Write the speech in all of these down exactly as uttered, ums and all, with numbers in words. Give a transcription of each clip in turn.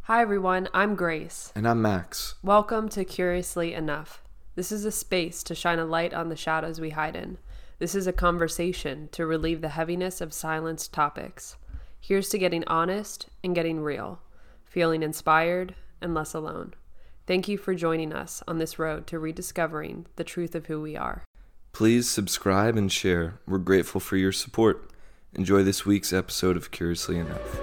Hi everyone, I'm Grace. And I'm Max. Welcome to Curiously Enough. This is a space to shine a light on the shadows we hide in. This is a conversation to relieve the heaviness of silenced topics. Here's to getting honest and getting real, feeling inspired and less alone. Thank you for joining us on this road to rediscovering the truth of who we are. Please subscribe and share. We're grateful for your support. Enjoy this week's episode of Curiously Enough.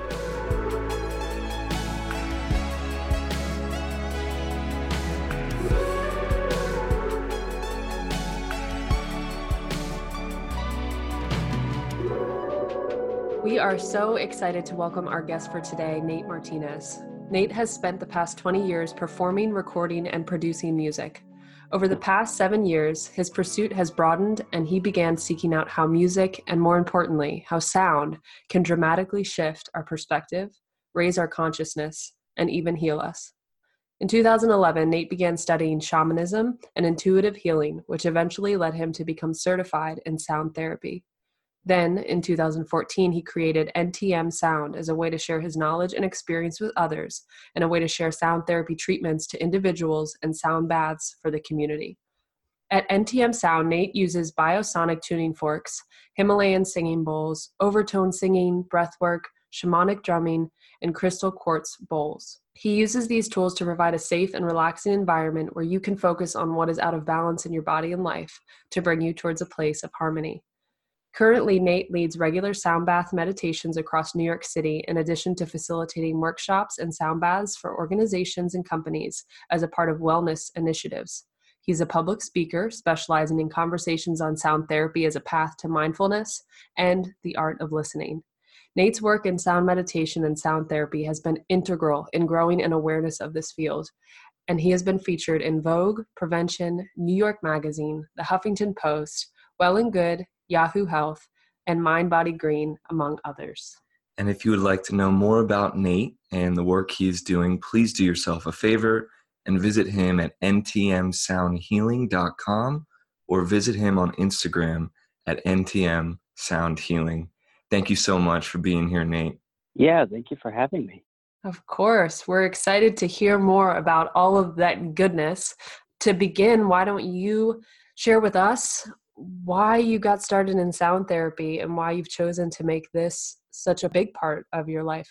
We are so excited to welcome our guest for today, Nate Martinez. Nate has spent the past twenty years performing, recording, and producing music. Over the past seven years, his pursuit has broadened and he began seeking out how music, and more importantly, how sound, can dramatically shift our perspective, raise our consciousness, and even heal us. In two thousand eleven, Nate began studying shamanism and intuitive healing, which eventually led him to become certified in sound therapy. Then, in two thousand fourteen, he created N T M Sound as a way to share his knowledge and experience with others, and a way to share sound therapy treatments to individuals and sound baths for the community. At N T M Sound, Nate uses biosonic tuning forks, Himalayan singing bowls, overtone singing, breathwork, shamanic drumming, and crystal quartz bowls. He uses these tools to provide a safe and relaxing environment where you can focus on what is out of balance in your body and life to bring you towards a place of harmony. Currently, Nate leads regular sound bath meditations across New York City, in addition to facilitating workshops and sound baths for organizations and companies as a part of wellness initiatives. He's a public speaker specializing in conversations on sound therapy as a path to mindfulness and the art of listening. Nate's work in sound meditation and sound therapy has been integral in growing an awareness of this field, and he has been featured in Vogue, Prevention, New York Magazine, The Huffington Post, Well and Good, Yahoo Health, and Mind Body Green, among others. And if you would like to know more about Nate and the work he's doing, please do yourself a favor and visit him at N T M sound healing dot com or visit him on Instagram at N T M sound healing. Thank you so much for being here, Nate. Yeah, thank you for having me. Of course. We're excited to hear more about all of that goodness. To begin, why don't you share with us why you got started in sound therapy and why you've chosen to make this such a big part of your life?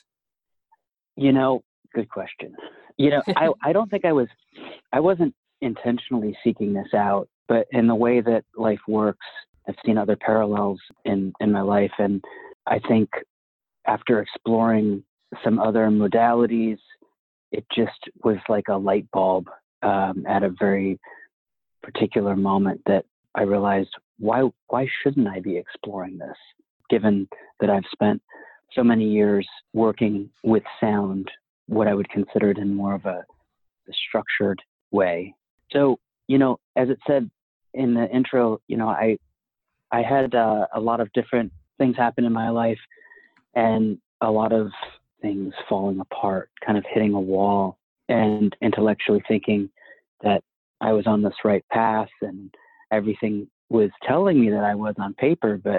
You know, good question. You know, I, I don't think I was, I wasn't intentionally seeking this out, but in the way that life works, I've seen other parallels in, in my life. And I think after exploring some other modalities, it just was like a light bulb um, at a very particular moment that I realized, why why shouldn't I be exploring this, given that I've spent so many years working with sound, what I would consider it in more of a, a structured way. So, you know, as it said in the intro, you know, I I had uh, a lot of different things happen in my life, and a lot of things falling apart, kind of hitting a wall, and intellectually thinking that I was on this right path and everything was telling me that I was on paper, but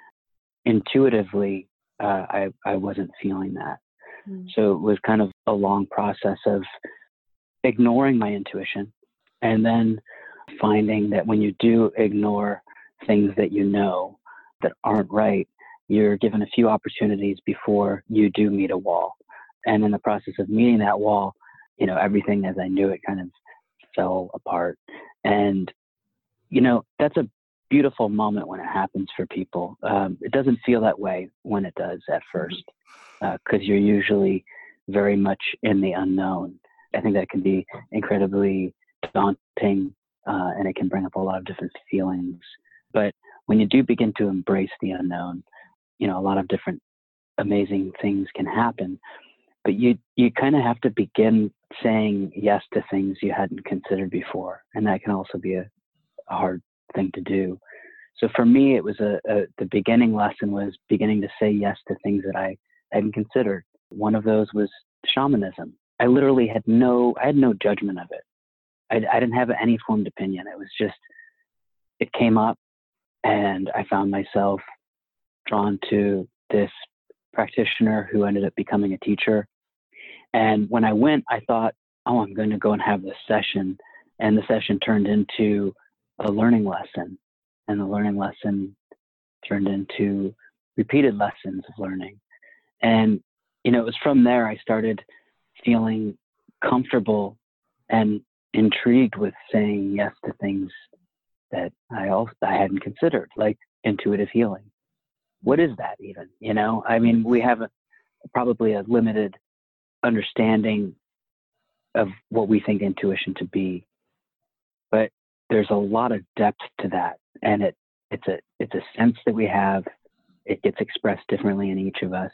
intuitively, uh, I, I wasn't feeling that. Mm. So it was kind of a long process of ignoring my intuition, and then finding that when you do ignore things that you know that aren't right, you're given a few opportunities before you do meet a wall. And in the process of meeting that wall, you know, everything as I knew it kind of fell apart. And you know, that's a beautiful moment when it happens for people. Um, it doesn't feel that way when it does at first, because uh, you're usually very much in the unknown. I think that can be incredibly daunting, uh, and it can bring up a lot of different feelings. But when you do begin to embrace the unknown, you know, a lot of different amazing things can happen. But you you kind of have to begin saying yes to things you hadn't considered before, and that can also be a a hard thing to do. So for me, it was a, a the beginning lesson was beginning to say yes to things that I hadn't considered. One of those was shamanism. I literally had no, I had no judgment of it. I, I didn't have any formed opinion. It was just, it came up, and I found myself drawn to this practitioner who ended up becoming a teacher. And when I went, I thought, oh, I'm going to go and have this session. And the session turned into a learning lesson. And the learning lesson turned into repeated lessons of learning. And, you know, it was from there I started feeling comfortable and intrigued with saying yes to things that I also I hadn't considered, like intuitive healing. What is that even? You know, I mean, we have a, probably a limited understanding of what we think intuition to be, but there's a lot of depth to that, and it it's a it's a sense that we have. It gets expressed differently in each of us,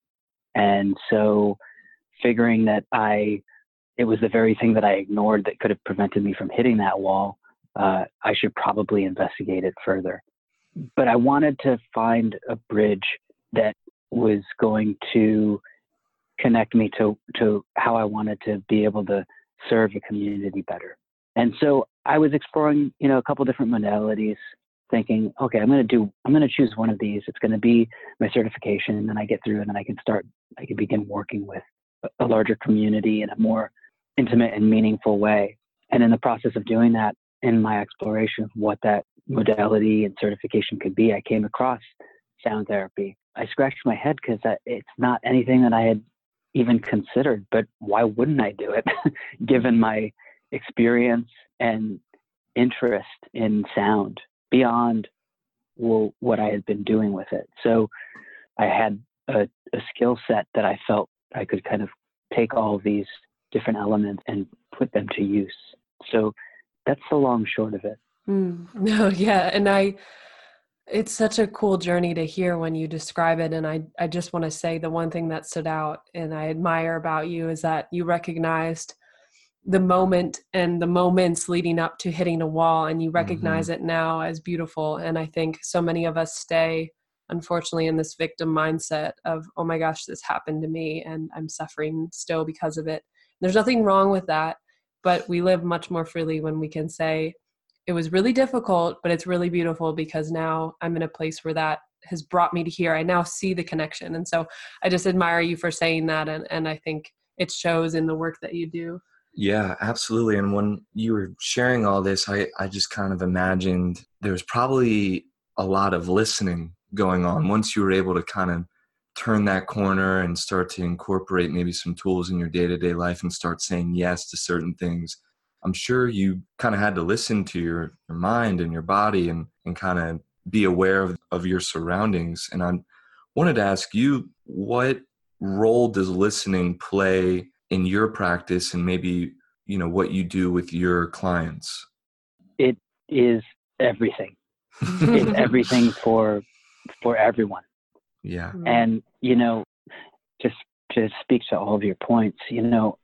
and so figuring that I it was the very thing that I ignored that could have prevented me from hitting that wall. Uh, I should probably investigate it further. But I wanted to find a bridge that was going to connect me to, to how I wanted to be able to serve the community better. And so I was exploring, you know, a couple different modalities, thinking, okay, I'm going to do, I'm going to choose one of these. It's going to be my certification. And then I get through and then I can start, I can begin working with a larger community in a more intimate and meaningful way. And in the process of doing that, in my exploration of what that modality and certification could be, I came across sound therapy. I scratched my head because it's not anything that I had even considered, but why wouldn't I do it given my experience and interest in sound beyond well, what I had been doing with it. So I had a, a skill set that I felt I could kind of take all of these different elements and put them to use. So that's the long short of it. Mm, no, yeah. And I, it's such a cool journey to hear when you describe it. And I, I just want to say the one thing that stood out and I admire about you is that you recognized the moment and the moments leading up to hitting a wall, and you recognize mm-hmm. it now as beautiful. And I think so many of us stay, unfortunately, in this victim mindset of, oh my gosh, this happened to me and I'm suffering still because of it. There's nothing wrong with that, but we live much more freely when we can say, it was really difficult, but it's really beautiful because now I'm in a place where that has brought me to here. I now see the connection. And so I just admire you for saying that. And, and I think it shows in the work that you do. Yeah, absolutely. And when you were sharing all this, I, I just kind of imagined there was probably a lot of listening going on once you were able to kind of turn that corner and start to incorporate maybe some tools in your day-to-day life and start saying yes to certain things. I'm sure you kind of had to listen to your, your mind and your body and, and kind of be aware of, of your surroundings. And I wanted to ask you, what role does listening play in your practice and maybe, you know, what you do with your clients? It is everything. It's everything for, for everyone. Yeah. And, you know, just to speak to all of your points, you know,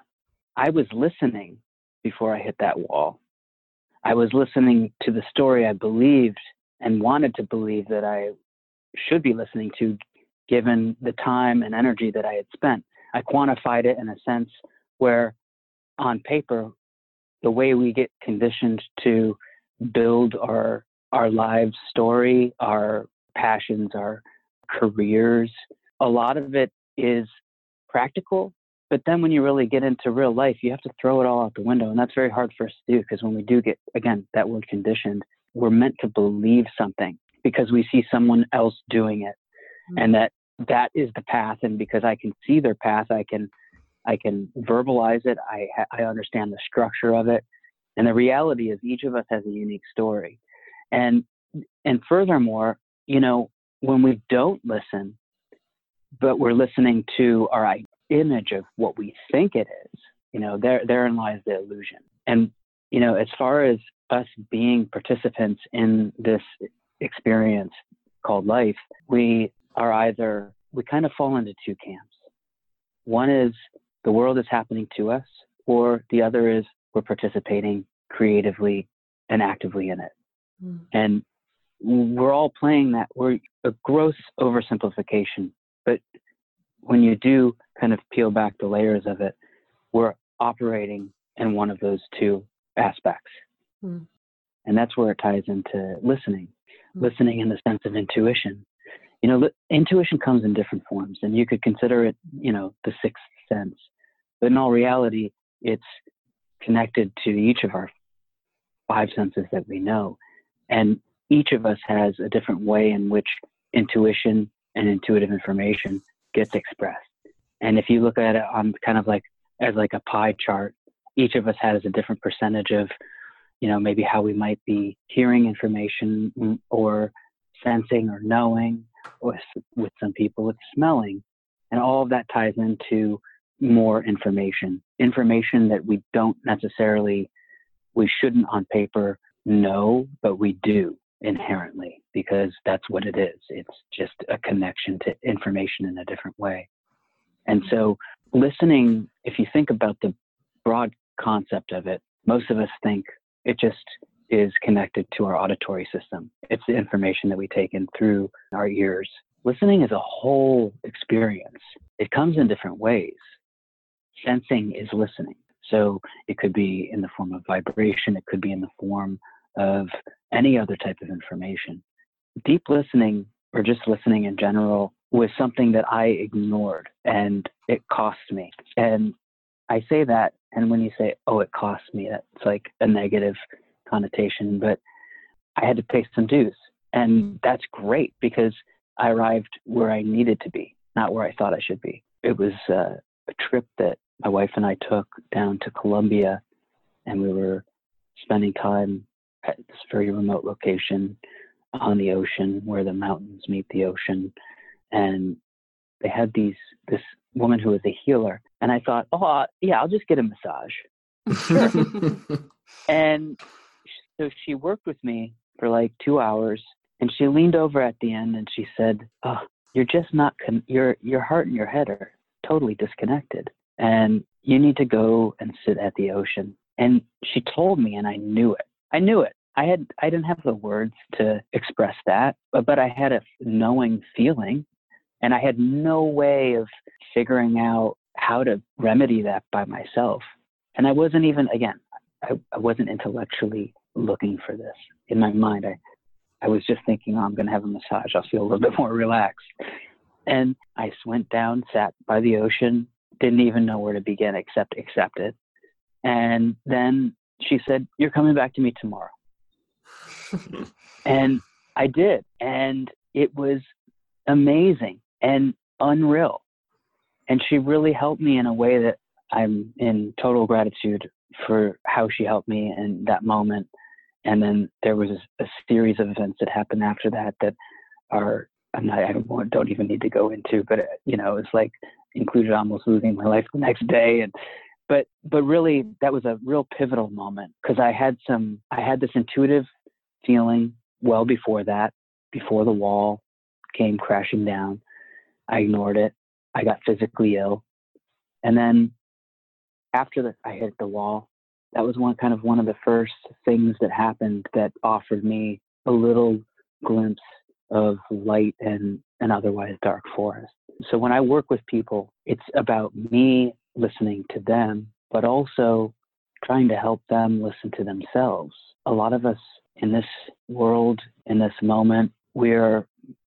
I was listening before I hit that wall. I was listening to the story I believed and wanted to believe that I should be listening to, given the time and energy that I had spent. I quantified it in a sense where on paper, the way we get conditioned to build our, our lives story, our passions, our careers, a lot of it is practical. But then when you really get into real life, you have to throw it all out the window. And that's very hard for us to do, because when we do get, again, that word conditioned, we're meant to believe something because we see someone else doing it. Mm-hmm. And that that is the path. And because I can see their path, I can I can verbalize it. I, I understand the structure of it. And the reality is each of us has a unique story. And and furthermore, you know, when we don't listen, but we're listening to our image of what we think it is, you know, there therein lies the illusion. And, you know, as far as us being participants in this experience called life, we are either, we kind of fall into two camps. One is the world is happening to us, or the other is we're participating creatively and actively in it. Mm. And we're all playing that. We're a gross oversimplification, but when you do kind of peel back the layers of it, we're operating in one of those two aspects. Mm. And that's where it ties into listening, mm. listening in the sense of intuition. You know, intuition comes in different forms, and you could consider it, you know, the sixth sense. But in all reality, it's connected to each of our five senses that we know. And each of us has a different way in which intuition and intuitive information gets expressed. And if you look at it on kind of like as like a pie chart, each of us has a different percentage of, you know, maybe how we might be hearing information or sensing or knowing, or with some people it's smelling. And all of that ties into more information, information that we don't necessarily, we shouldn't on paper know, but we do inherently, because that's what it is. It's just a connection to information in a different way. And so listening, if you think about the broad concept of it, most of us think it just is connected to our auditory system. It's the information that we take in through our ears. Listening is a whole experience. It comes in different ways. Sensing is listening. So it could be in the form of vibration. It could be in the form of any other type of information. Deep listening, or just listening in general, was something that I ignored, and it cost me. And I say that, and when you say, oh, it cost me, that's like a negative connotation, but I had to pay some dues. And that's great, because I arrived where I needed to be, not where I thought I should be. It was uh, a trip that my wife and I took down to Colombia, and we were spending time at this very remote location on the ocean where the mountains meet the ocean. And they had these, this woman who was a healer. And I thought, oh, yeah, I'll just get a massage. Sure. And so she worked with me for like two hours, and she leaned over at the end and she said, oh, you're just not, con- your, your heart and your head are totally disconnected, and you need to go and sit at the ocean. And she told me, and I knew it. I knew it. I had, I didn't have the words to express that, but, but I had a knowing feeling, and I had no way of figuring out how to remedy that by myself. And I wasn't even, again, I, I wasn't intellectually looking for this. In my mind, I, I was just thinking, oh, I'm going to have a massage. I'll feel a little bit more relaxed. And I went down, sat by the ocean, didn't even know where to begin except accept it. And then she said, you're coming back to me tomorrow. And I did. And it was amazing and unreal. And she really helped me in a way that I'm in total gratitude for how she helped me in that moment. And then there was a series of events that happened after that that are, I'm not, I don't, don't even need to go into, but, you know, it's like included almost losing my life the next day. And, but, but really that was a real pivotal moment, because I had some, I had this intuitive feeling well before that, before the wall came crashing down. I ignored it. I got physically ill. And then after the, I hit the wall, that was one kind of one of the first things that happened that offered me a little glimpse of light in an otherwise dark forest. So when I work with people, it's about me listening to them, but also trying to help them listen to themselves. A lot of us in this world, in this moment, we're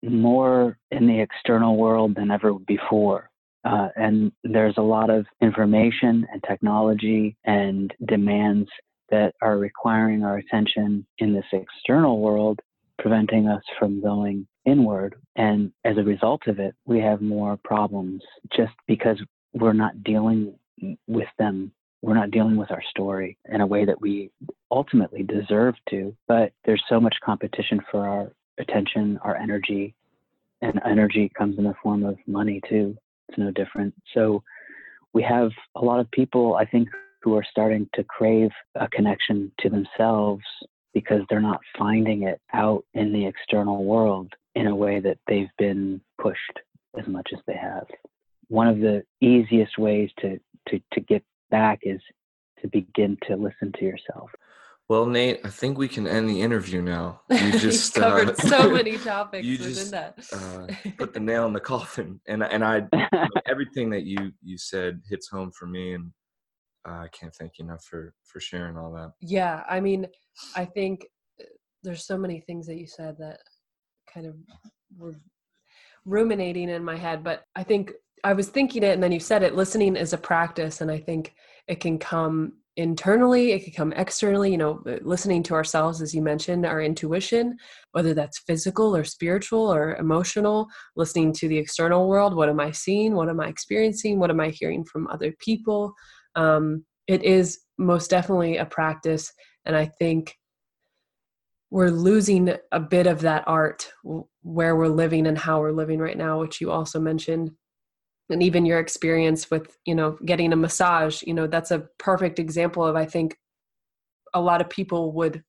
more in the external world than ever before. Uh, and there's a lot of information and technology and demands that are requiring our attention in this external world, preventing us from going inward. And as a result of it, we have more problems just because we're not dealing with them. We're not dealing with our story in a way that we ultimately deserve to. But there's so much competition for our attention, our energy, and energy comes in the form of money too. It's no different. So we have a lot of people, I think, who are starting to crave a connection to themselves because they're not finding it out in the external world in a way that they've been pushed as much as they have. One of the easiest ways to, to, to get back is to begin to listen to yourself. Well, Nate, I think we can end the interview now. You just covered uh, so many topics you within just, that. uh, put the nail in the coffin, and and I you know, everything that you you said hits home for me, and uh, I can't thank you enough for for sharing all that. Yeah, I mean, I think there's so many things that you said that kind of were ruminating in my head, but I think I was thinking it and then you said it, listening is a practice. And I think it can come internally, it can come externally, you know, listening to ourselves, as you mentioned, our intuition, whether that's physical or spiritual or emotional, listening to the external world. What am I seeing? What am I experiencing? What am I hearing from other people? Um, it is most definitely a practice. And I think we're losing a bit of that art where we're living and how we're living right now, which you also mentioned. And even your experience with, you know, getting a massage, you know, that's a perfect example of, I think a lot of people would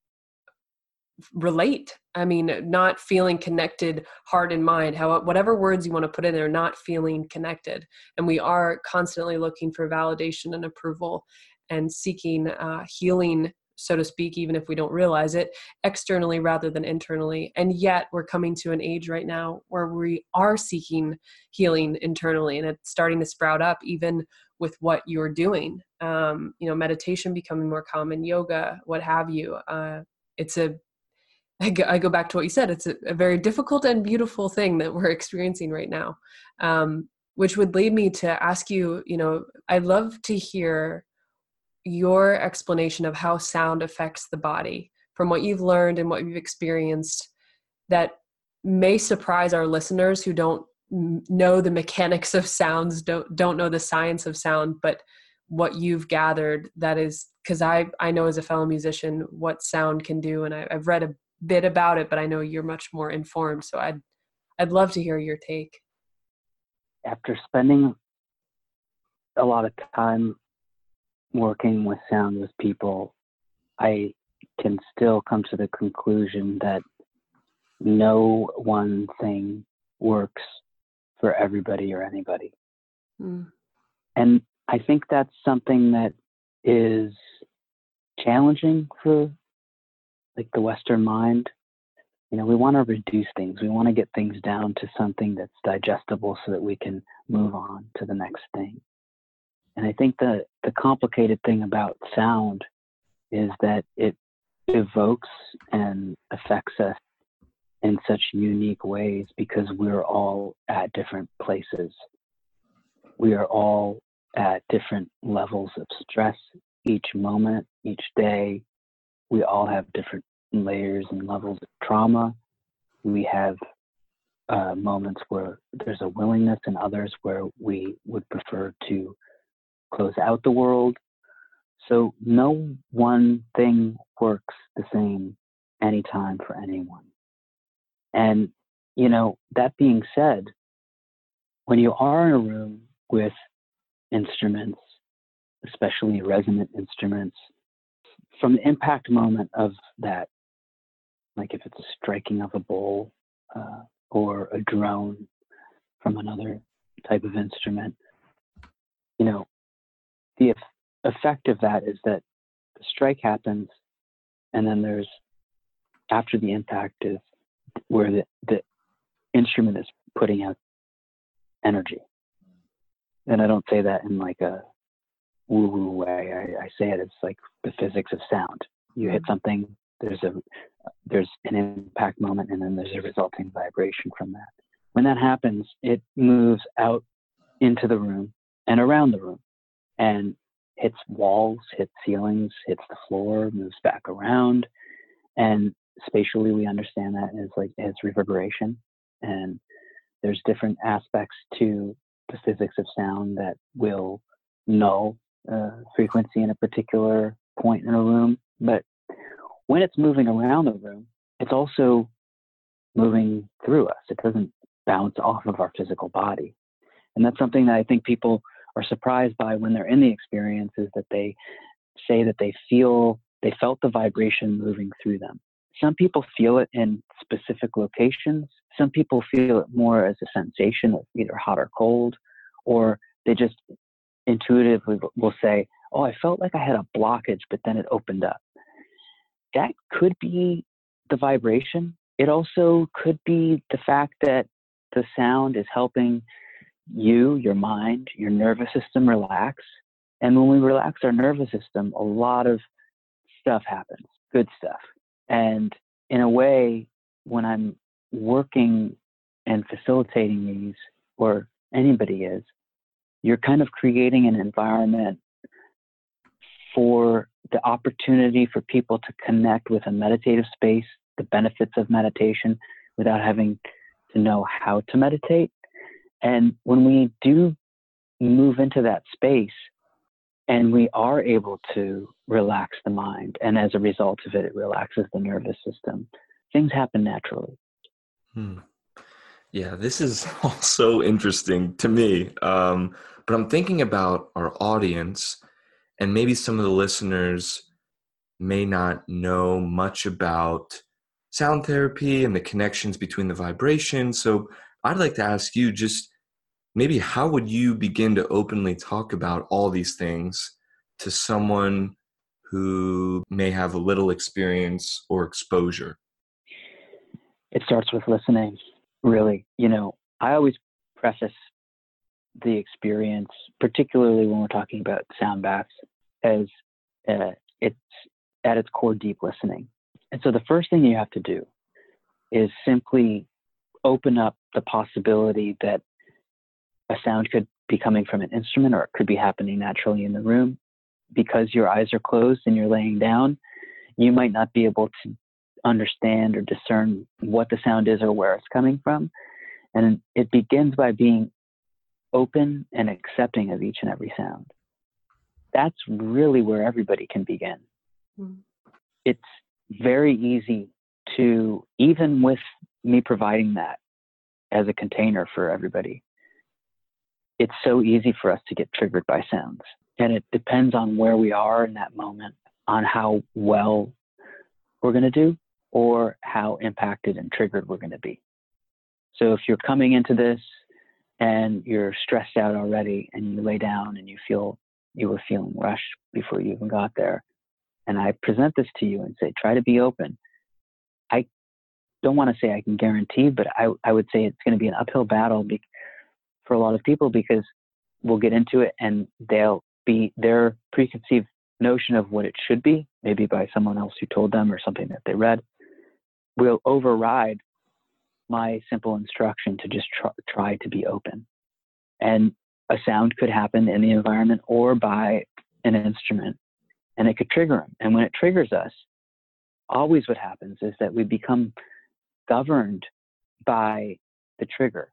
relate. I mean, not feeling connected, heart and mind, how, whatever words you want to put in there, not feeling connected. And we are constantly looking for validation and approval and seeking uh, healing, so to speak, even if we don't realize it, externally rather than internally. And yet we're coming to an age right now where we are seeking healing internally, and it's starting to sprout up even with what you're doing. Um, you know, meditation becoming more common, yoga, what have you. Uh, it's a, I go, I go back to what you said, it's a, a very difficult and beautiful thing that we're experiencing right now. Um, which would lead me to ask you, you know, I'd love to hear your explanation of how sound affects the body from what you've learned and what you've experienced that may surprise our listeners who don't know the mechanics of sounds, don't, don't know the science of sound, but what you've gathered that is, because I, I know as a fellow musician what sound can do. And I, I've read a bit about it, but I know you're much more informed. So I'd, I'd love to hear your take. After spending a lot of time working with sound with people, I can still come to the conclusion that no one thing works for everybody or anybody. Mm. And I think that's something that is challenging for like the Western mind. You know, we want to reduce things. We want to get things down to something that's digestible so that we can move on to the next thing. And I think the, the complicated thing about sound is that it evokes and affects us in such unique ways because we're all at different places. We are all at different levels of stress each moment, each day. We all have different layers and levels of trauma. We have uh, moments where there's a willingness and others where we would prefer to close out the world. So no one thing works the same anytime for anyone. And, you know, that being said, when you are in a room with instruments, especially resonant instruments, from the impact moment of that, like if it's a striking of a bowl uh, or a drone from another type of instrument, you know, the effect of that is that the strike happens, and then there's, after the impact is where the, the instrument is putting out energy. And I don't say that in like a woo-woo way. I, I say it as like the physics of sound. You hit something, there's a there's an impact moment, and then there's a resulting vibration from that. When that happens, it moves out into the room and around the room, and hits walls, hits ceilings, hits the floor, moves back around. And spatially, we understand that as like as reverberation. And there's different aspects to the physics of sound that will null uh, frequency in a particular point in a room. But when it's moving around the room, it's also moving through us. It doesn't bounce off of our physical body. And that's something that I think people are surprised by when they're in the experience, is that they say that they feel, they felt the vibration moving through them. Some people feel it in specific locations. Some people feel it more as a sensation of either hot or cold, or they just intuitively will say, oh, I felt like I had a blockage, but then it opened up. That could be the vibration. It also could be the fact that the sound is helping you, your mind, your nervous system relax. And when we relax our nervous system, a lot of stuff happens, good stuff. And in a way, when I'm working and facilitating these or anybody is, you're kind of creating an environment for the opportunity for people to connect with a meditative space, the benefits of meditation, without having to know how to meditate. And when we do move into that space and we are able to relax the mind, and as a result of it, it relaxes the nervous system, things happen naturally. Hmm. Yeah, this is all so interesting to me. Um, but I'm thinking about our audience, and maybe some of the listeners may not know much about sound therapy and the connections between the vibrations. So I'd like to ask you just maybe how would you begin to openly talk about all these things to someone who may have a little experience or exposure? It starts with listening, really. You know, I always preface the experience, particularly when we're talking about sound baths, as uh, it's at its core deep listening. And so the first thing you have to do is simply open up the possibility that a sound could be coming from an instrument, or it could be happening naturally in the room. Because your eyes are closed and you're laying down, you might not be able to understand or discern what the sound is or where it's coming from. And it begins by being open and accepting of each and every sound. That's really where everybody can begin. Mm-hmm. It's very easy to, even with me providing that as a container for everybody, it's so easy for us to get triggered by sounds. And it depends on where we are in that moment, on how well we're going to do or how impacted and triggered we're going to be. So if you're coming into this and you're stressed out already and you lay down and you feel you were feeling rushed before you even got there, and I present this to you and say, try to be open, I don't want to say I can guarantee, but I, I would say it's going to be an uphill battle be, for a lot of people, because we'll get into it and they'll be their preconceived notion of what it should be, maybe by someone else who told them or something that they read, will override my simple instruction to just try, try to be open. And a sound could happen in the environment or by an instrument, and it could trigger them. And when it triggers us, always what happens is that we become governed by the trigger.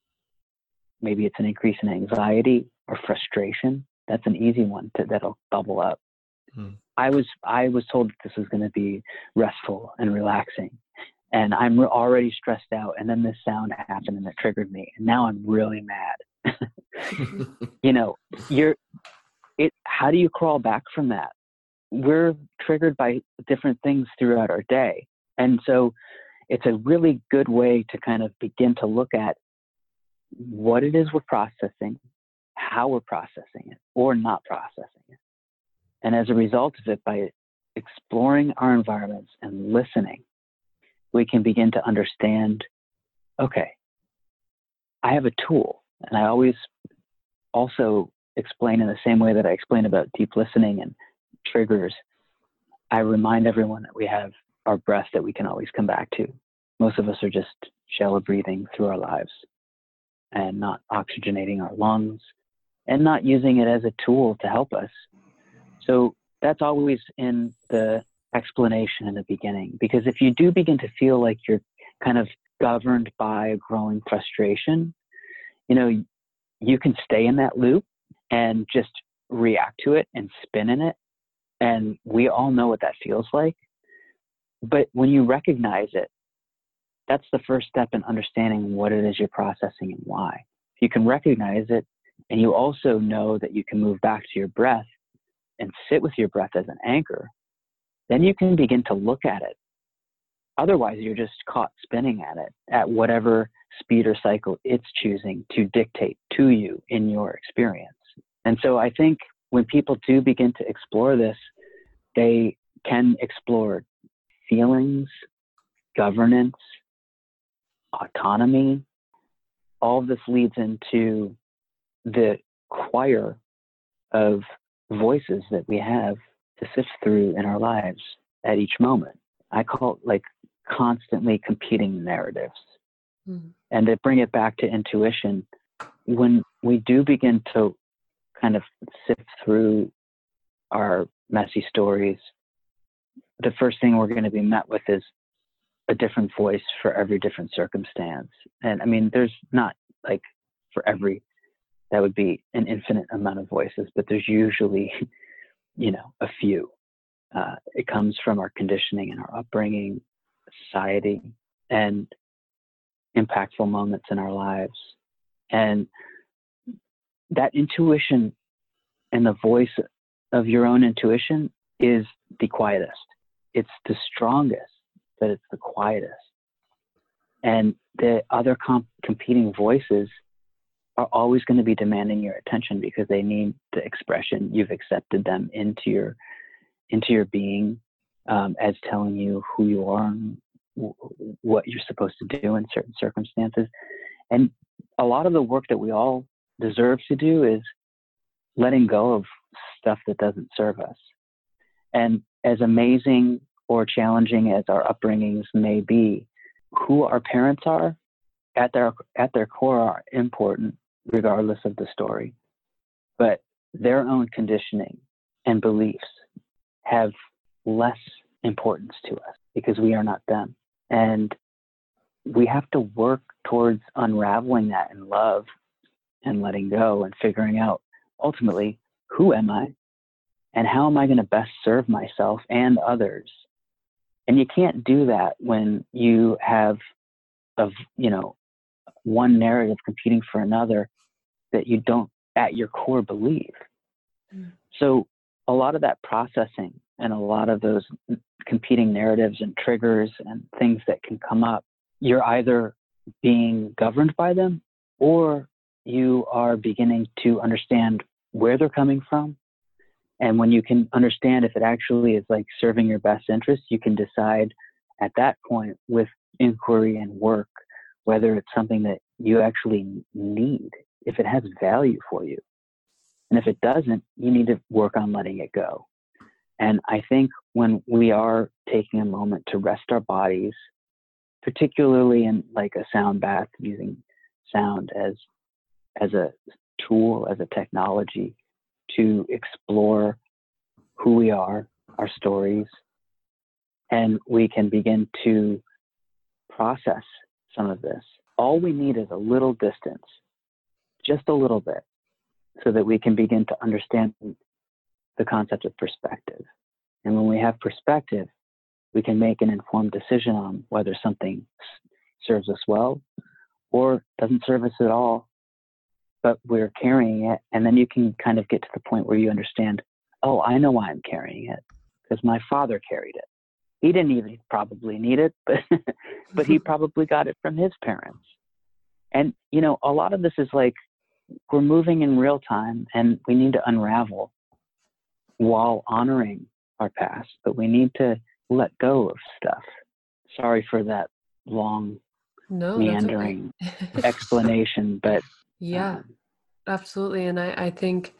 Maybe it's an increase in anxiety or frustration. That's an easy one to, that'll bubble up. Hmm. I was I was told that this was going to be restful and relaxing, and I'm re- already stressed out. And then this sound happened and it triggered me, and now I'm really mad. You know, you're it. How do you crawl back from that? We're triggered by different things throughout our day, and so it's a really good way to kind of begin to look at what it is we're processing, how we're processing it, or not processing it. And as a result of it, by exploring our environments and listening, we can begin to understand, okay, I have a tool. And I always also explain in the same way that I explain about deep listening and triggers. I remind everyone that we have our breath that we can always come back to. Most of us are just shallow breathing through our lives and not oxygenating our lungs and not using it as a tool to help us. So that's always in the explanation in the beginning, because if you do begin to feel like you're kind of governed by a growing frustration, you know, you can stay in that loop and just react to it and spin in it. And we all know what that feels like. But when you recognize it, that's the first step in understanding what it is you're processing and why. If you can recognize it, and you also know that you can move back to your breath and sit with your breath as an anchor, then you can begin to look at it. Otherwise, you're just caught spinning at it at whatever speed or cycle it's choosing to dictate to you in your experience. And so I think when people do begin to explore this, they can explore feelings, governance, autonomy. All of this leads into the choir of voices that we have to sift through in our lives at each moment. I call it like constantly competing narratives. Mm-hmm. And to bring it back to intuition, when we do begin to kind of sift through our messy stories, the first thing we're going to be met with is a different voice for every different circumstance. And I mean, there's not like for every, that would be an infinite amount of voices, but there's usually, you know, a few. Uh, it comes from our conditioning and our upbringing, society, and impactful moments in our lives. And that intuition and the voice of your own intuition is the quietest. It's the strongest, but it's the quietest. And the other comp- competing voices are always going to be demanding your attention because they need the expression. You've accepted them into your into your being um, as telling you who you are and w- what you're supposed to do in certain circumstances. And a lot of the work that we all deserve to do is letting go of stuff that doesn't serve us. And as amazing or challenging as our upbringings may be, who our parents are at their at their core are important regardless of the story. But their own conditioning and beliefs have less importance to us because we are not them. And we have to work towards unraveling that in love and letting go and figuring out ultimately, who am I and how am I going to best serve myself and others? And you can't do that when you have of, you know, one narrative competing for another that you don't at your core believe. Mm. So a lot of that processing and a lot of those competing narratives and triggers and things that can come up, you're either being governed by them or you are beginning to understand where they're coming from. And when you can understand if it actually is like serving your best interest, you can decide at that point with inquiry and work, whether it's something that you actually need, if it has value for you. And if it doesn't, you need to work on letting it go. And I think when we are taking a moment to rest our bodies, particularly in like a sound bath, using sound as as a tool, as a technology to explore who we are, our stories, and we can begin to process some of this. All we need is a little distance, just a little bit, so that we can begin to understand the concept of perspective. And when we have perspective, we can make an informed decision on whether something serves us well or doesn't serve us at all, but we're carrying it. And then you can kind of get to the point where you understand, oh, I know why I'm carrying it, because my father carried it. He didn't even probably need it, but but he probably got it from his parents. And, you know, a lot of this is like, we're moving in real time and we need to unravel while honoring our past, but we need to let go of stuff. Sorry for that long, no, meandering okay. explanation, but yeah, um, absolutely. And I, I think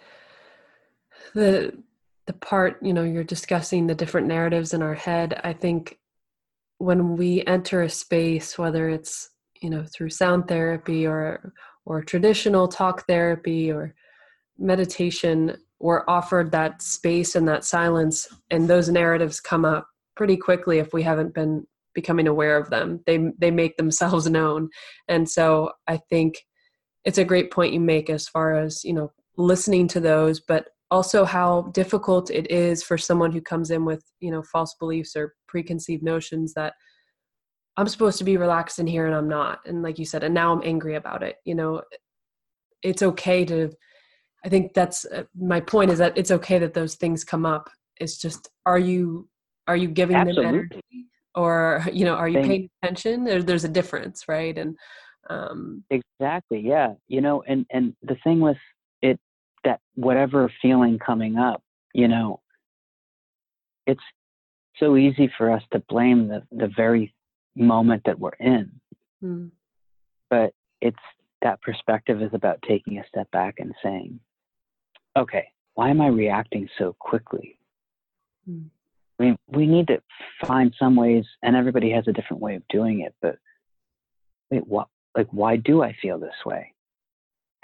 the the part, you know, you're discussing the different narratives in our head. I think when we enter a space, whether it's, you know, through sound therapy or or traditional talk therapy or meditation, we're offered that space and that silence, and those narratives come up pretty quickly if we haven't been becoming aware of them. They they make themselves known. And so I think it's a great point you make as far as, you know, listening to those, but also how difficult it is for someone who comes in with, you know, false beliefs or preconceived notions that I'm supposed to be relaxed in here and I'm not. And like you said, and now I'm angry about it. You know, it's okay to, I think that's uh, my point, is that it's okay that those things come up. It's just, are you, are you giving absolutely. them energy, or, you know, are you Thank- paying attention? There, there's a difference, right? And um, exactly. Yeah. You know, and, and the thing with it, that whatever feeling coming up, you know, it's so easy for us to blame the, the very moment that we're in. mm. But it's, that perspective is about taking a step back and saying, okay, why am I reacting so quickly? Mm. I mean, we need to find some ways, and everybody has a different way of doing it, but wait, what, like, why do I feel this way?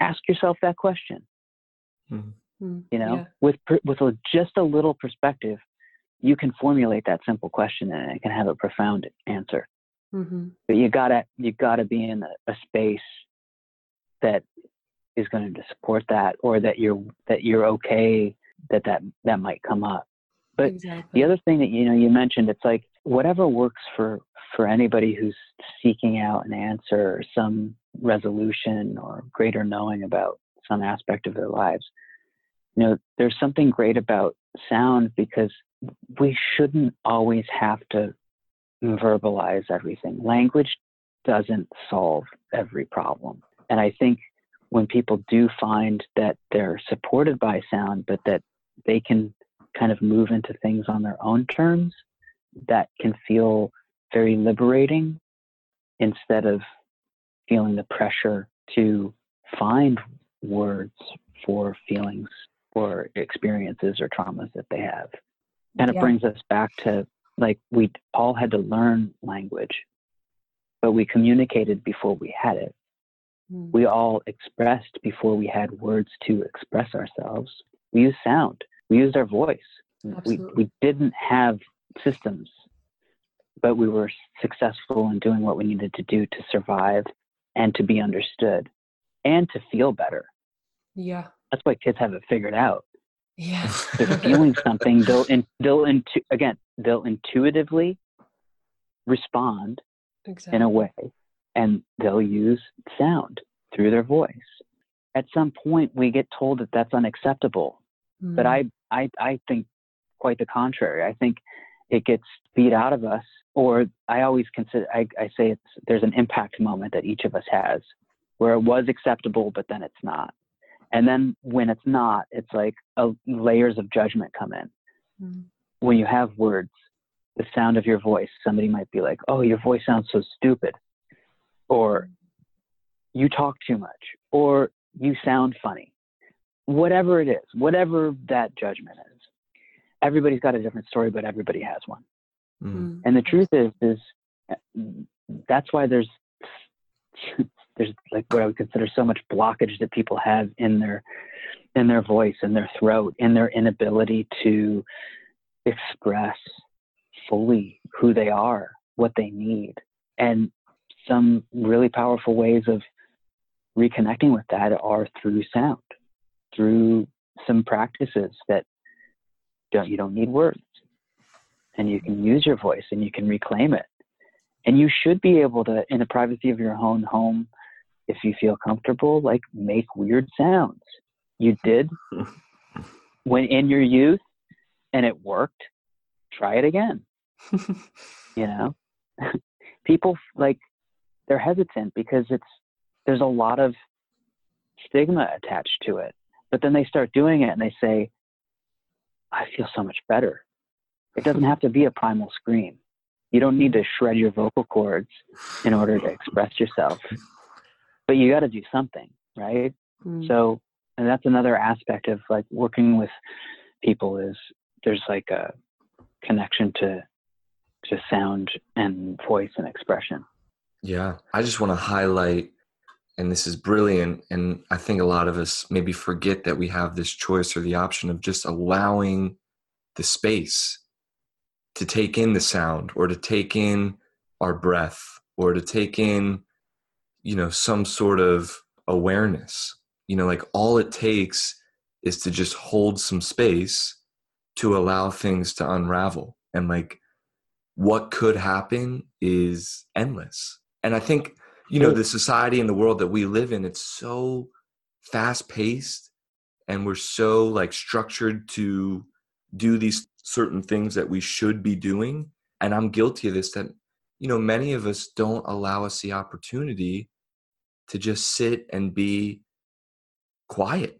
ask yourself that question. Mm-hmm. You know, yeah. with with a, just a little perspective, you can formulate that simple question and it can have a profound answer. Mm-hmm. But you gotta you gotta be in a, a space that is going to support that, or that you're that you're okay that that that might come up. But Exactly. the other thing that you know you mentioned, it's like whatever works for for anybody who's seeking out an answer or some resolution or greater knowing about some aspect of their lives. You know, there's something great about sound, because we shouldn't always have to verbalize everything. Language doesn't solve every problem. And I think when people do find that they're supported by sound, but that they can kind of move into things on their own terms, that can feel very liberating, instead of feeling the pressure to find words for feelings or experiences or traumas that they have. And it Yeah. brings us back to, like, we all had to learn language, but we communicated before we had it. Mm. We all expressed before we had words to express ourselves. We used sound. We used our voice. We, Absolutely. we didn't have systems, but we were successful in doing what we needed to do to survive and to be understood and to feel better. Yeah. That's why kids have it figured out. Yeah. They're feeling something. They'll, in, they'll intu- again, they'll intuitively respond Exactly. in a way, and they'll use sound through their voice. At some point, we get told that that's unacceptable, Mm. but I, I, I think quite the contrary. I think it gets beat out of us, or I always consider, I, I say it's, there's an impact moment that each of us has where it was acceptable, but then it's not. And then when it's not, it's like a, layers of judgment come in. Mm. When you have words, the sound of your voice, somebody might be like, oh, your voice sounds so stupid, or you talk too much, or you sound funny. Whatever it is, whatever that judgment is, everybody's got a different story, but everybody has one. Mm. And the truth is, is that's why there's, there's like what I would consider so much blockage that people have in their, in their voice, in their throat, in their inability to express fully who they are, what they need. And some really powerful ways of reconnecting with that are through sound, through some practices that don't, you don't need words, and you can use your voice and you can reclaim it. And you should be able to, in the privacy of your own home, if you feel comfortable, like make weird sounds. You did when in your youth and it worked, try it again. You know, people like, they're hesitant because it's, there's a lot of stigma attached to it, but then they start doing it and they say, I feel so much better. It doesn't have to be a primal scream. You don't need to shred your vocal cords in order to express yourself, but you got to do something, right? Mm. So, and that's another aspect of like working with people, is there's like a connection to, to sound and voice and expression. Yeah. I just want to highlight, and this is brilliant, and I think a lot of us maybe forget that we have this choice or the option of just allowing the space to take in the sound, or to take in our breath, or to take in, you know, some sort of awareness. You know, like all it takes is to just hold some space to allow things to unravel. And like what could happen is endless. And I think, you know, the society and the world that we live in, it's so fast paced, and we're so like structured to do these certain things that we should be doing. And I'm guilty of this, that, you know, many of us don't allow us the opportunity to just sit and be quiet.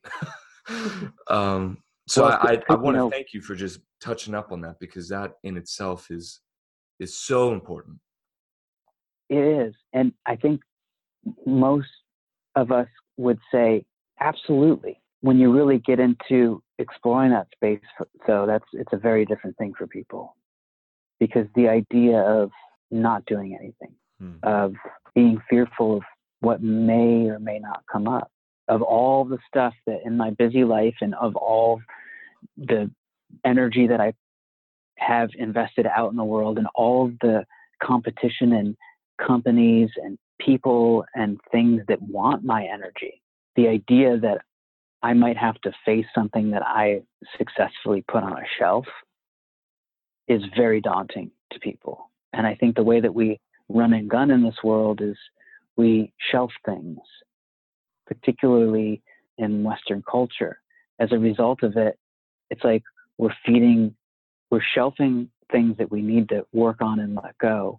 um, so Well, I, I, I you want to know, thank you for just touching up on that, because that in itself is, is so important. it is. And I think most of us would say, absolutely. When you really get into exploring that space, so that's, it's a very different thing for people, because the idea of not doing anything, Hmm. of being fearful of what may or may not come up, of all the stuff that in my busy life and of all the energy that I have invested out in the world and all the competition and companies and people and things that want my energy, the idea that I might have to face something that I successfully put on a shelf is very daunting to people. And I think the way that we run and gun in this world is we shelf things, particularly in Western culture. As a result of it, it's like we're feeding, we're shelving things that we need to work on and let go.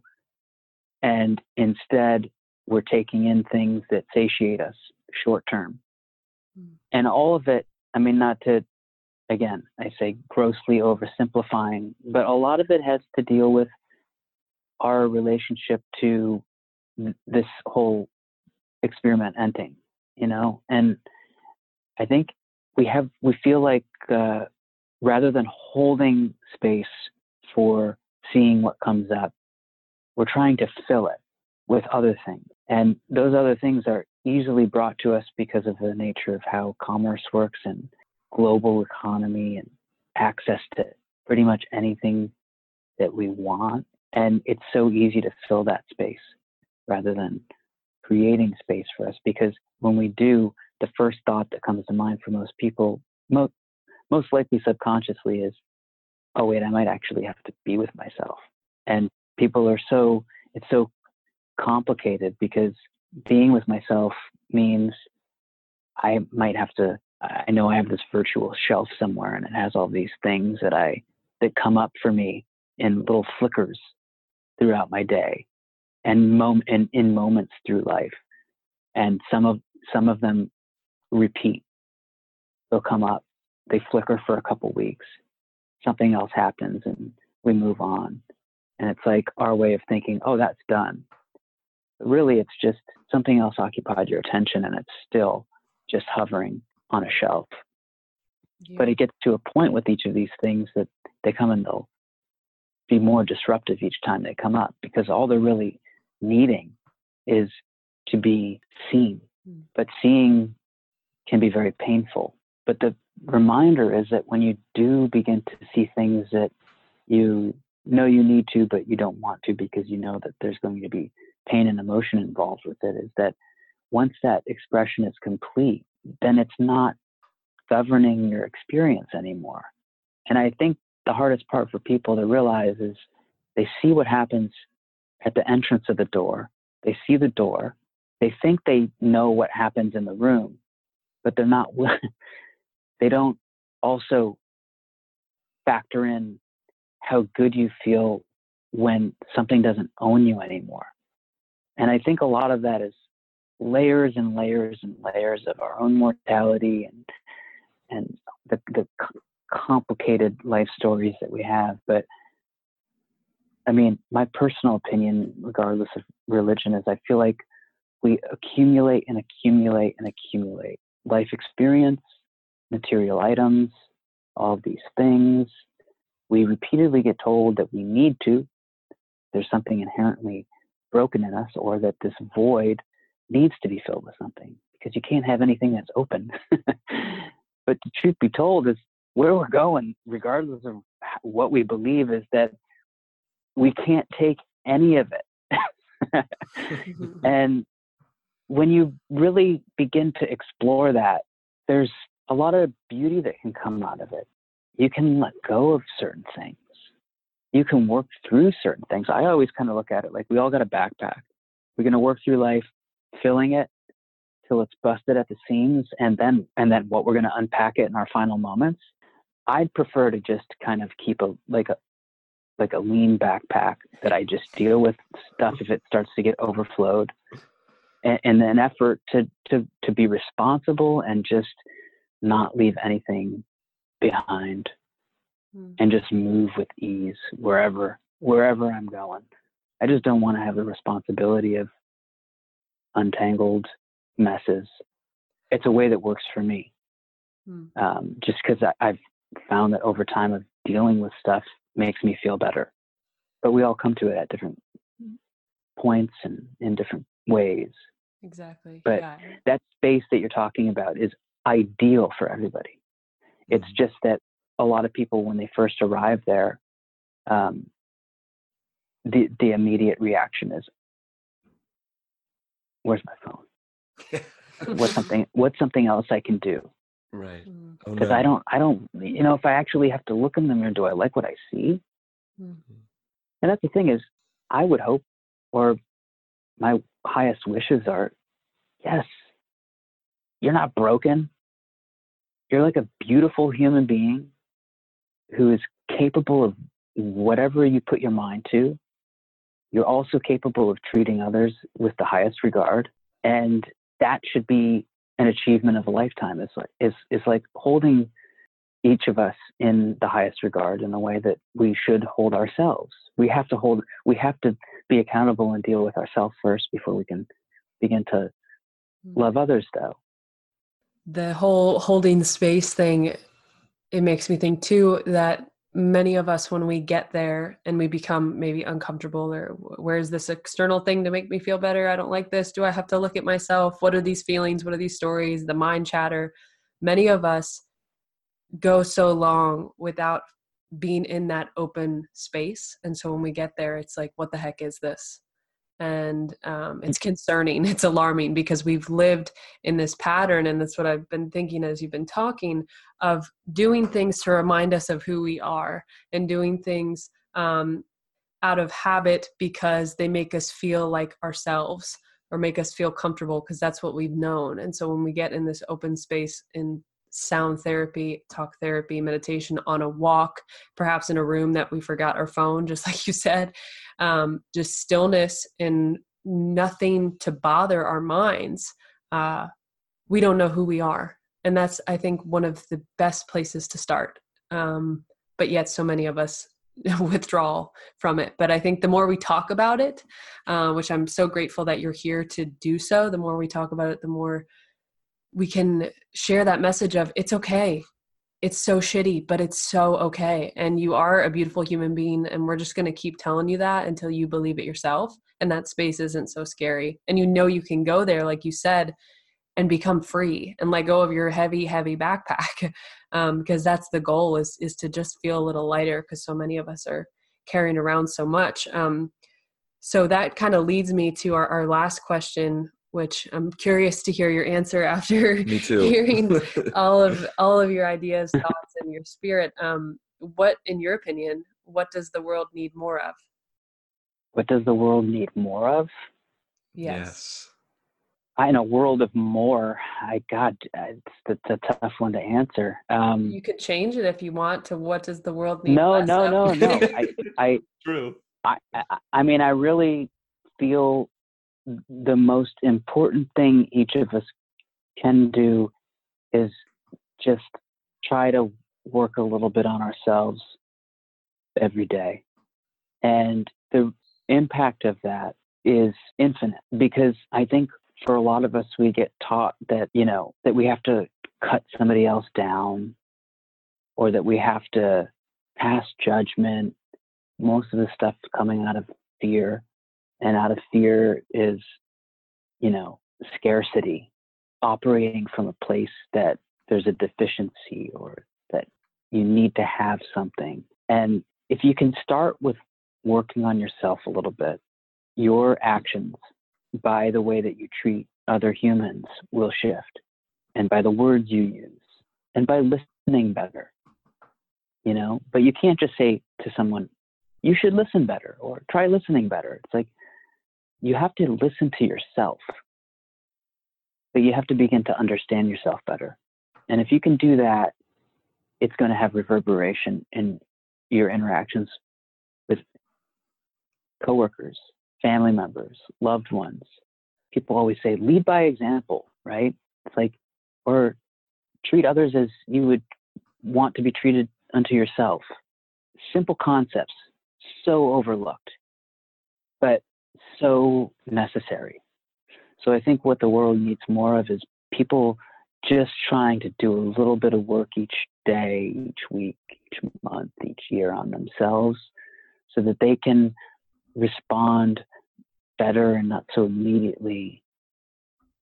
And instead, we're taking in things that satiate us short term. Mm. And all of it, I mean, not to, again, I say grossly oversimplifying, but a lot of it has to deal with our relationship to th- this whole experiment ending, you know? And I think we have, we feel like uh, rather than holding space for seeing what comes up, we're trying to fill it with other things. And those other things are easily brought to us because of the nature of how commerce works and global economy and access to pretty much anything that we want. And it's so easy to fill that space rather than creating space for us, because when we do, the first thought that comes to mind for most people, most, most likely subconsciously, is, oh wait, I might actually have to be with myself. And people are so, it's so complicated because being with myself means I might have to, I know I have this virtual shelf somewhere and it has all these things that I, that come up for me in little flickers throughout my day and mom and in moments through life. And some of, some of them repeat. They'll come up, they flicker for a couple weeks, something else happens and we move on. And it's like our way of thinking, oh, that's done. But really, it's just something else occupied your attention and it's still just hovering on a shelf. Yeah. But it gets to a point with each of these things that they come and they'll be more disruptive each time they come up, because all they're really needing is to be seen. Mm. But seeing can be very painful. But the reminder is that when you do begin to see things that you know you need to, but you don't want to because you know that there's going to be pain and emotion involved with it, is that once that expression is complete, then it's not governing your experience anymore. And I think the hardest part for people to realize is they see what happens at the entrance of the door. They see the door. They think they know what happens in the room, but they're not, they don't also factor in how good you feel when something doesn't own you anymore. And I think a lot of that is layers and layers and layers of our own mortality and and the, the complicated life stories that we have. But I mean, my personal opinion, regardless of religion, is I feel like we accumulate and accumulate and accumulate life experience, material items, all of these things. We repeatedly get told that we need to, there's something inherently broken in us, or that this void needs to be filled with something, because you can't have anything that's open. But the truth be told is where we're going, regardless of what we believe, is that we can't take any of it. And when you really begin to explore that, there's a lot of beauty that can come out of it. You can let go of certain things. You can work through certain things. I always kind of look at it like we all got a backpack. We're going to work through life filling it till it's busted at the seams, and then and then what we're going to unpack it in our final moments. I'd prefer to just kind of keep a like a like a lean backpack that I just deal with stuff if it starts to get overflowed, and, and an effort to to to be responsible and just not leave anything behind, mm. and just move with ease wherever wherever I'm going. I just don't want to have the responsibility of untangled messes. It's a way that works for me. Mm. Um, just because I've found that over time of dealing with stuff makes me feel better. But we all come to it at different points and in different ways. Exactly. But yeah. that space that you're talking about is ideal for everybody. It's just that a lot of people, when they first arrive there, um, the the immediate reaction is, "Where's my phone? What's something? What's something else I can do?" Right. Mm. Oh, Because no. I don't, I don't, you know, if I actually have to look in the mirror, do I like what I see? Mm. And that's the thing is, I would hope, or my highest wishes are, yes, you're not broken. You're like a beautiful human being who is capable of whatever you put your mind to. You're also capable of treating others with the highest regard. And that should be an achievement of a lifetime. It's like, it's, it's like holding each of us in the highest regard in the way that we should hold ourselves. We have to hold, we have to be accountable and deal with ourselves first before we can begin to love others, though. The whole holding space thing, it makes me think too that many of us, when we get there and we become maybe uncomfortable, or where's this external thing to make me feel better? I don't like this. Do I have to look at myself? What are these feelings? What are these stories? The mind chatter. Many of us go so long without being in that open space. And so when we get there, it's like, what the heck is this? And um, it's concerning, it's alarming, because we've lived in this pattern. And that's what I've been thinking as you've been talking, of doing things to remind us of who we are, and doing things um, out of habit because they make us feel like ourselves, or make us feel comfortable because that's what we've known. And so when we get in this open space in sound therapy, talk therapy, meditation, on a walk, perhaps in a room that we forgot our phone, just like you said, um, just stillness and nothing to bother our minds, uh, we don't know who we are. And that's, I think, one of the best places to start. Um, but yet so many of us withdraw from it. But I think the more we talk about it, uh, which I'm so grateful that you're here to do so, the more we talk about it, the more we can share that message of it's okay. It's so shitty, but it's so okay. And you are a beautiful human being. And we're just going to keep telling you that until you believe it yourself. And that space isn't so scary. And you know, you can go there, like you said, and become free and let go of your heavy, heavy backpack. Um, because that's the goal, is, is to just feel a little lighter, because so many of us are carrying around so much. Um, so that kind of leads me to our, our last question, which I'm curious to hear your answer after Me too. hearing all of all of your ideas, thoughts, and your spirit. Um, what, in your opinion, what does the world need more of? What does the world need more of? Yes. Yes. I, in a world of more, I God, it's, it's a tough one to answer. Um, You could change it if you want to. What does the world need no, less no, of? no, no. I, I, True. I, I, I mean, I really feel the most important thing each of us can do is just try to work a little bit on ourselves every day. And the impact of that is infinite, because I think for a lot of us, we get taught that, you know, that we have to cut somebody else down, or that we have to pass judgment. Most of the stuff coming out of fear, and out of fear is, you know, scarcity, operating from a place that there's a deficiency, or that you need to have something. And if you can start with working on yourself a little bit, your actions, by the way that you treat other humans, will shift, and by the words you use, and by listening better, you know. But you can't just say to someone, you should listen better, or try listening better. It's like, you have to listen to yourself, but you have to begin to understand yourself better. And if you can do that, it's going to have reverberation in your interactions with coworkers, family members, loved ones. People always say, lead by example, right? It's like, or treat others as you would want to be treated unto yourself. Simple concepts, so overlooked, but so necessary. So I think what the world needs more of is people just trying to do a little bit of work each day, each week, each month, each year on themselves, so that they can respond better and not so immediately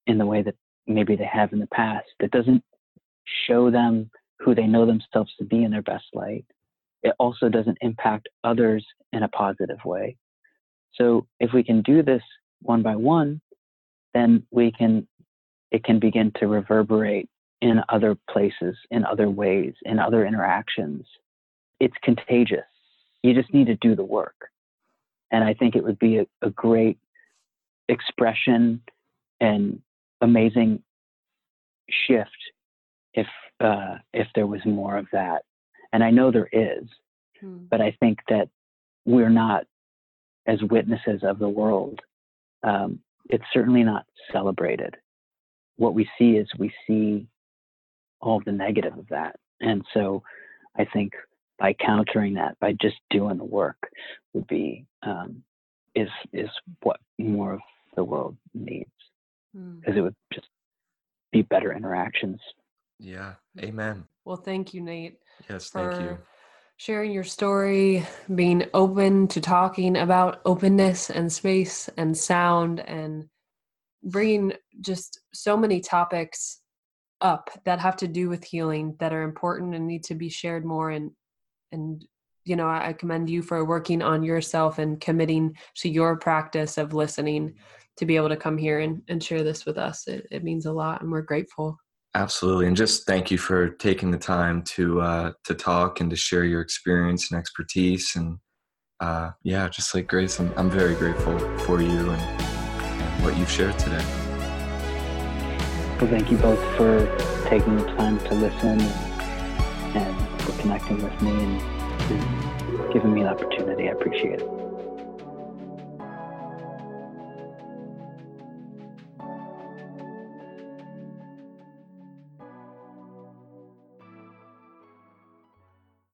in the way that maybe they have in the past. That doesn't show them who they know themselves to be in their best light. It also doesn't impact others in a positive way. So if we can do this one by one, then we can, it can begin to reverberate in other places, in other ways, in other interactions. It's contagious. You just need to do the work. And I think it would be a, a great expression and amazing shift if uh, if there was more of that. And I know there is, hmm. but I think that we're not, as witnesses of the world, um, it's certainly not celebrated. What we see is we see all the negative of that. And so I think by countering that, by just doing the work, would be um, is is what more of the world needs, because mm. it would just be better interactions. Yeah, amen. Well, thank you, Nate. Yes, for thank you. Sharing your story, being open to talking about openness and space and sound, and bringing just so many topics up that have to do with healing, that are important and need to be shared more. And And, you know, I commend you for working on yourself and committing to your practice of listening to be able to come here and, and share this with us. It, it means a lot, and we're grateful. Absolutely. And just thank you for taking the time to uh, to talk and to share your experience and expertise. And uh, yeah, just like Grace, I'm, I'm very grateful for you and what you've shared today. Well, thank you both for taking the time to listen and for connecting with me and, and giving me an opportunity. I appreciate it.